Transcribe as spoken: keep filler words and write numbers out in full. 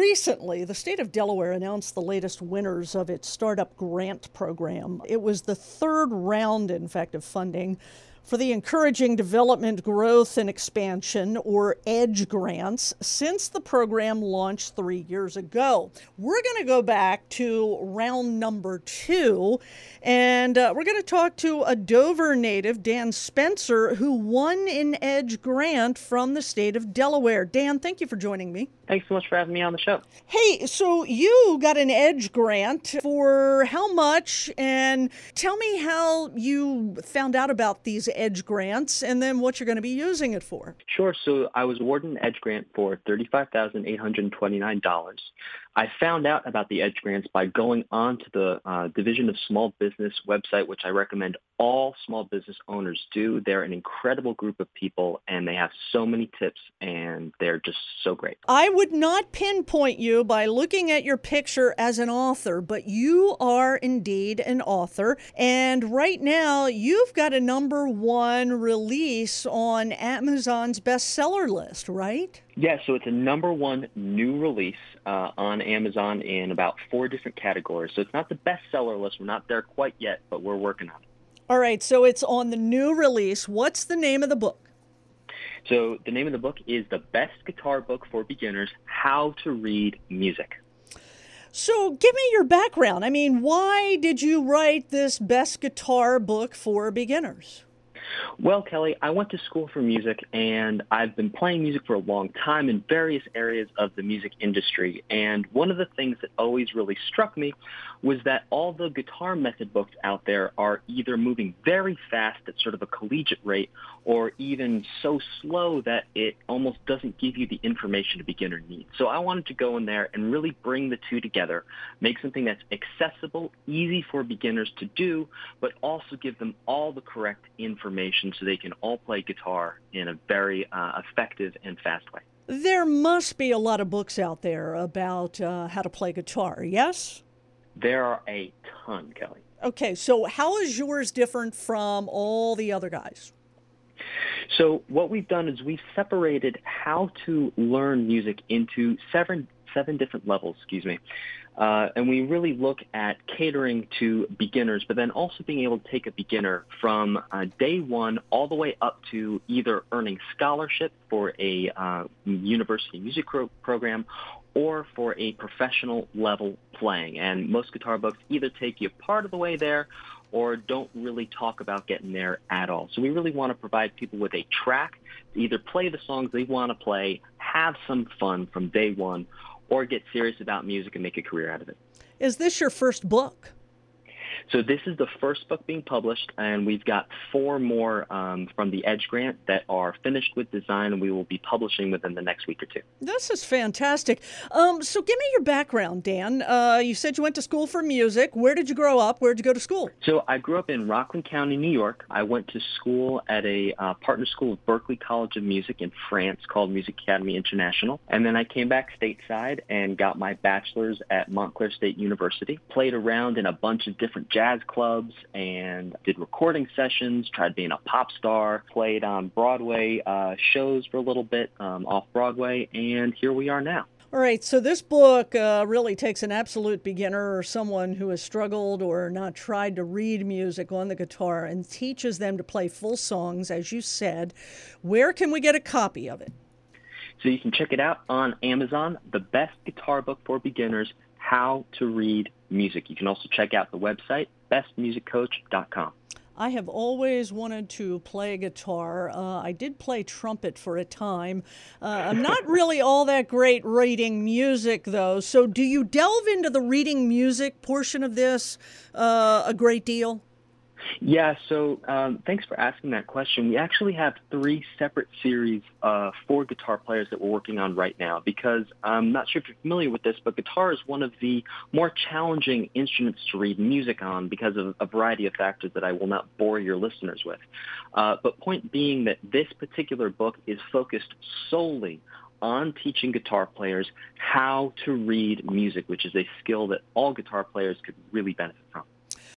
recently, the state of Delaware announced the latest winners of its startup grant program. It was the third round, in fact, of funding for the Encouraging Development, Growth, and Expansion, or EDGE grants, since the program launched three years ago. We're going to go back to round number two, and uh, we're going to talk to a Dover native, Dan Spencer, who won an EDGE grant from the state of Delaware. Dan, thank you for joining me. Thanks so much for having me on the show. Hey, so you got an EDGE grant for how much? And tell me how you found out about these EDGE grants and then what you're going to be using it for. Sure. So I was awarded an EDGE grant for thirty-five thousand eight hundred twenty-nine dollars. I found out about the EDGE grants by going on to the uh, Division of Small Business website, which I recommend all small business owners do. They're an incredible group of people, and they have so many tips, and they're just so great. I would not pinpoint you by looking at your picture as an author, but you are indeed an author. And right now, you've got a number one release on Amazon's bestseller list, right? Yeah, so it's a number one new release uh, on Amazon in about four different categories. So it's not the bestseller list. We're not there quite yet, but we're working on it. All right, so it's on the new release. What's the name of the book? So the name of the book is The Best Guitar Book for Beginners, How to Read Music. So give me your background. I mean, why did you write this best guitar book for beginners? Well, Kelly, I went to school for music, and I've been playing music for a long time in various areas of the music industry. And one of the things that always really struck me was that all the guitar method books out there are either moving very fast at sort of a collegiate rate or even so slow that it almost doesn't give you the information a beginner needs. So I wanted to go in there and really bring the two together, make something that's accessible, easy for beginners to do, but also give them all the correct information so they can all play guitar in a very uh, effective and fast way. There must be a lot of books out there about uh, how to play guitar, yes? There are a ton, Kelly. Okay, so how is yours different from all the other guys? So what we've done is we've separated how to learn music into seven seven different levels, excuse me. Uh, and we really look at catering to beginners, but then also being able to take a beginner from uh, day one all the way up to either earning scholarship for a uh, university music pro- program or for a professional level playing. And most guitar books either take you part of the way there or don't really talk about getting there at all. So we really want to provide people with a track to either play the songs they want to play, have some fun from day one, or get serious about music and make a career out of it. Is this your first book? So this is the first book being published, and we've got four more um, from the EDGE grant that are finished with design, and we will be publishing within the next week or two. This is fantastic. Um, so give me your background, Dan. Uh, you said you went to school for music. Where did you grow up? Where did you go to school? So I grew up in Rockland County, New York. I went to school at a uh, partner school of Berklee College of Music in France called Music Academy International. And then I came back stateside and got my bachelor's at Montclair State University. Played around in a bunch of different jazz clubs and did recording sessions, tried being a pop star, played on Broadway uh, shows for a little bit um, off Broadway, and here we are now. All right, so this book uh, really takes an absolute beginner or someone who has struggled or not tried to read music on the guitar and teaches them to play full songs, as you said. Where can we get a copy of it? So you can check it out on Amazon, The Best Guitar Book for Beginners, How to Read Music. You can also check out the website, best music coach dot com. I have always wanted to play guitar. Uh, I did play trumpet for a time. Uh, I'm not really all that great reading music, though. So do you delve into the reading music portion of this uh, a great deal? Yeah, so um, thanks for asking that question. We actually have three separate series uh, for guitar players that we're working on right now because I'm not sure if you're familiar with this, but guitar is one of the more challenging instruments to read music on because of a variety of factors that I will not bore your listeners with. Uh, but point being that this particular book is focused solely on teaching guitar players how to read music, which is a skill that all guitar players could really benefit from.